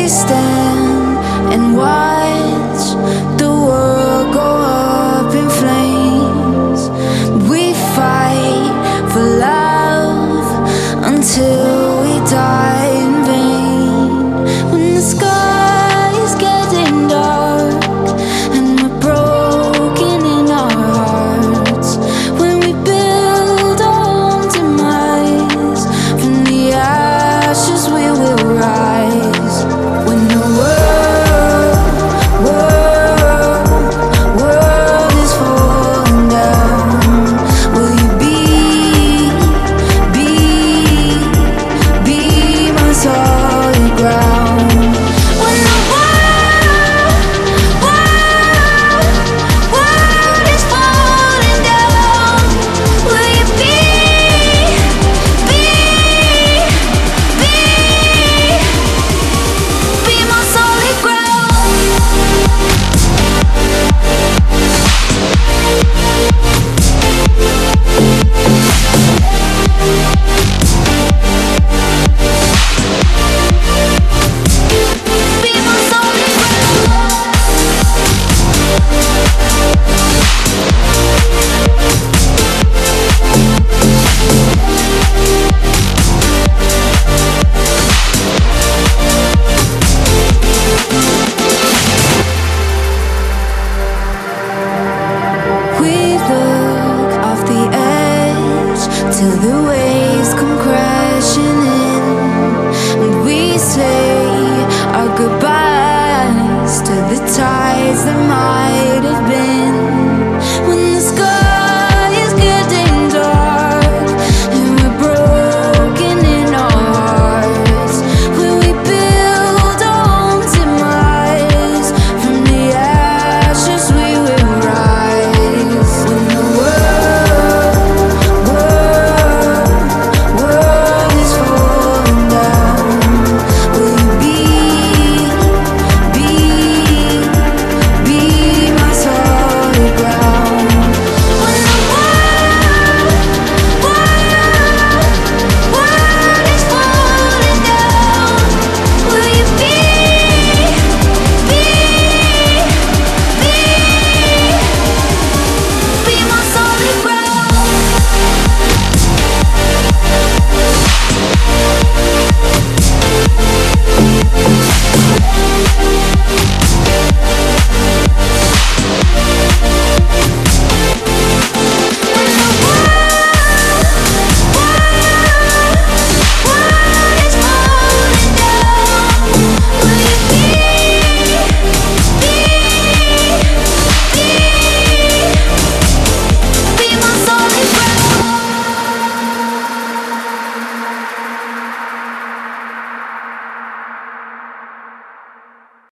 We stand and watch the world go up in flames. We fight for love until we die in vain. When the sky is getting dark and we're broken in our hearts, when we build our own demise, from the ashes we will rise. When the world is falling down, will you be my solid ground? When the world is falling down, will you be my solid ground? Be my solid ground. We look off the edge till the waves come crashing in, and we say our goodbyes to the tides that might